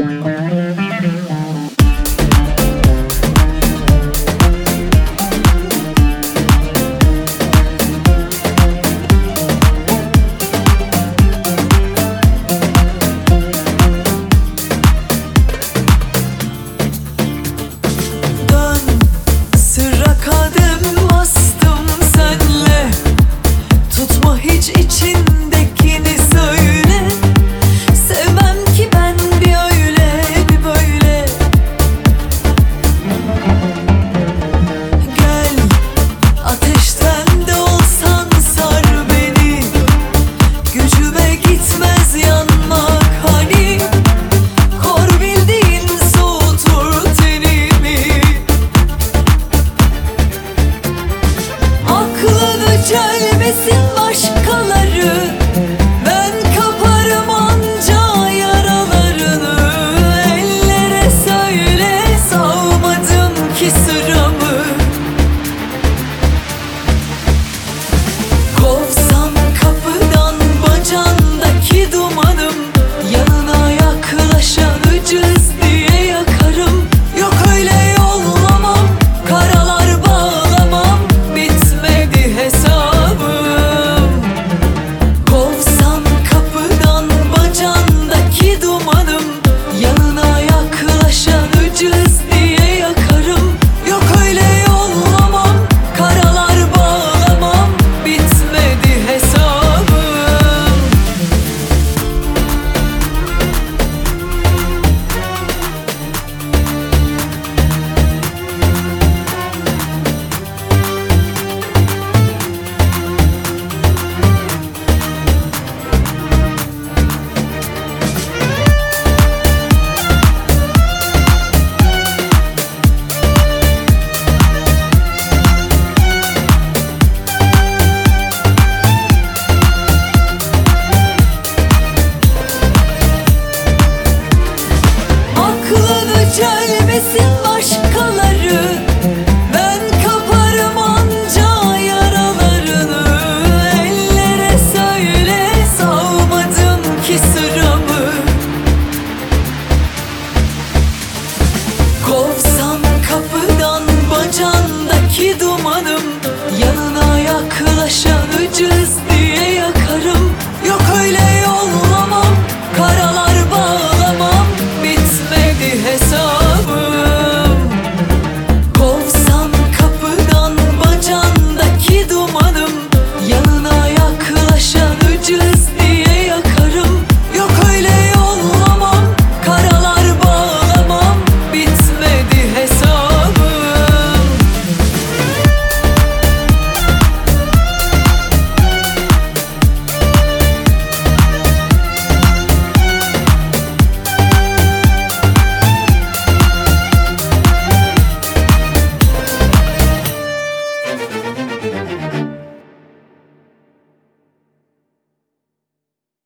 İçindekini söyle. Sevmem ki ben bir öyle bir böyle. Gel ateşten de olsan sar beni. Gücüme gitmez yanmak hani. Kor bildiğin soğutur tenimi. Aklını celmesin başkaları. Ben kaparım anca yaralarını. Ellere söyle, savmadım ki sıramı. Kovsam kapıdan bacandaki dumanım. Yanına yaklaşan ücüz